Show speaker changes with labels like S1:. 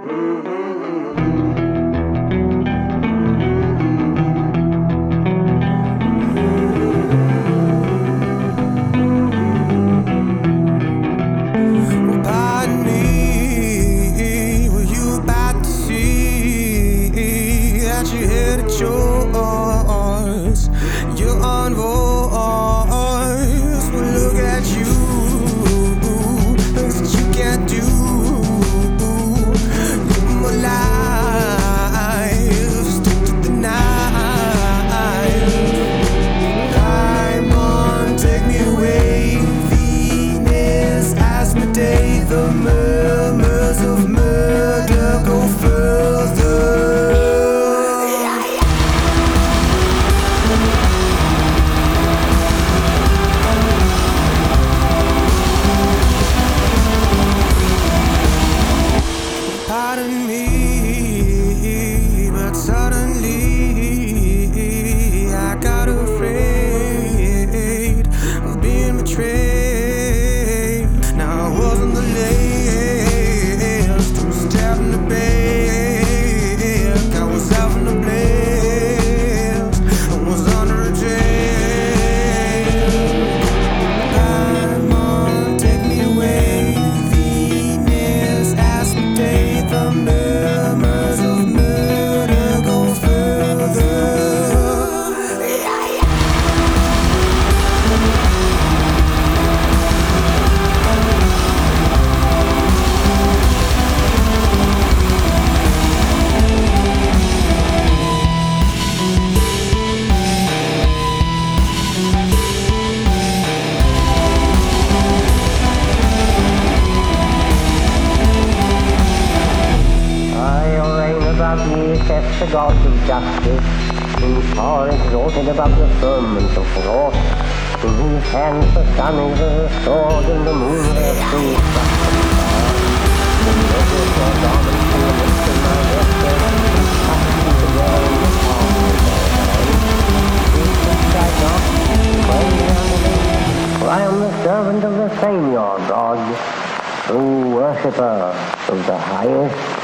S1: You headed yours, you're on voice. Well, look at you, things that you can't do. Live my life, stick to the knife. Diamond, take me away. Venus, Asmodee, the murmurs of murder go further. Pardon me, but suddenly I got afraid of being betrayed. Now I wasn't the last who was stabbing the back. I was having a blast, I was under a jail. Diamond, take me away. Venus, Asmodee, the murmurs of murder go further.
S2: Sets the gods of justice, whose power exalted above the firmament of wrath, in whose hands the sun is as a sword and the moon their true structure. The measures your garments to the lips of my vesture, and touch me together in the palm of their hands. These lips I not, pray unto me, for I am the servant of the same your God, true worshipper of the highest.